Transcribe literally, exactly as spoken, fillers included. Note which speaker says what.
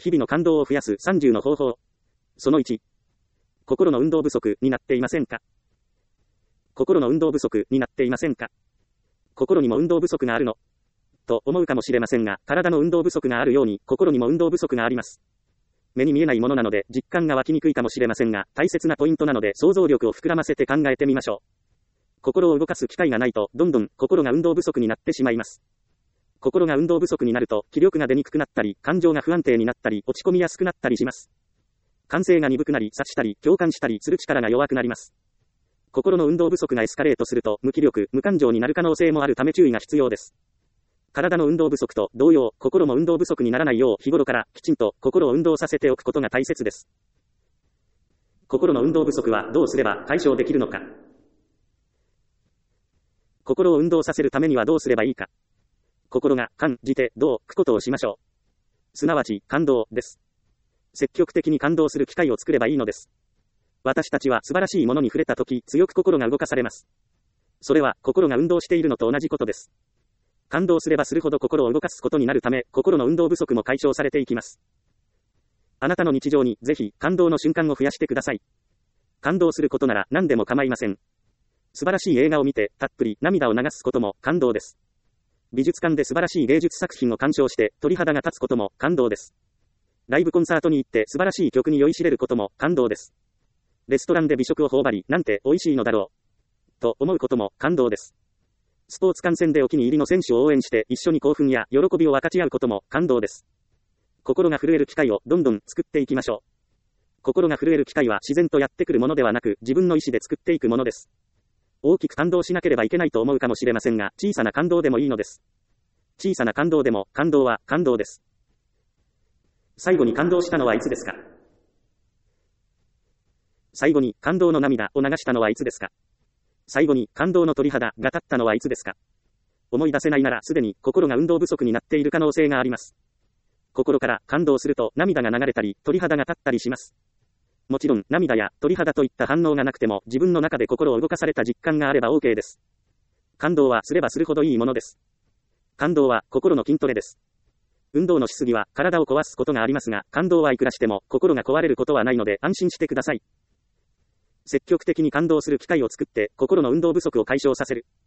Speaker 1: 日々の感動を増やすさんじゅうの方法。そのいち。心の運動不足になっていませんか？心の運動不足になっていませんか？心にも運動不足があるの？と思うかもしれませんが、体の運動不足があるように、心にも運動不足があります。目に見えないものなので、実感が湧きにくいかもしれませんが、大切なポイントなので、想像力を膨らませて考えてみましょう。心を動かす機会がないと、どんどん心が運動不足になってしまいます。心が運動不足になると、気力が出にくくなったり、感情が不安定になったり、落ち込みやすくなったりします。感性が鈍くなり、察したり、共感したりする力が弱くなります。心の運動不足がエスカレートすると、無気力、無感情になる可能性もあるため注意が必要です。体の運動不足と同様、心も運動不足にならないよう日頃からきちんと心を運動させておくことが大切です。心の運動不足はどうすれば解消できるのか。心を運動させるためにはどうすればいいか。心が感じてどうくことをしましょう。すなわち感動です。積極的に感動する機会を作ればいいのです。私たちは素晴らしいものに触れたとき強く心が動かされます。それは心が運動しているのと同じことです。感動すればするほど心を動かすことになるため、心の運動不足も解消されていきます。あなたの日常にぜひ感動の瞬間を増やしてください。感動することなら何でも構いません。素晴らしい映画を見てたっぷり涙を流すことも感動です。美術館で素晴らしい芸術作品を鑑賞して鳥肌が立つことも感動です。ライブコンサートに行って素晴らしい曲に酔いしれることも感動です。レストランで美食を頬張り、なんて美味しいのだろうと思うことも感動です。スポーツ観戦でお気に入りの選手を応援して一緒に興奮や喜びを分かち合うことも感動です。心が震える機会をどんどん作っていきましょう。心が震える機会は自然とやってくるものではなく、自分の意思で作っていくものです。大きく感動しなければいけないと思うかもしれませんが、小さな感動でもいいのです。小さな感動でも感動は感動です。最後に感動したのはいつですか？最後に感動の涙を流したのはいつですか？最後に感動の鳥肌が立ったのはいつですか？思い出せないならすでに心が運動不足になっている可能性があります。心から感動すると涙が流れたり鳥肌が立ったりします。もちろん涙や鳥肌といった反応がなくても自分の中で心を動かされた実感があれば OK です。感動はすればするほどいいものです。感動は心の筋トレです。運動のしすぎは体を壊すことがありますが、感動はいくらしても心が壊れることはないので安心してください。積極的に感動する機会を作って心の運動不足を解消させる。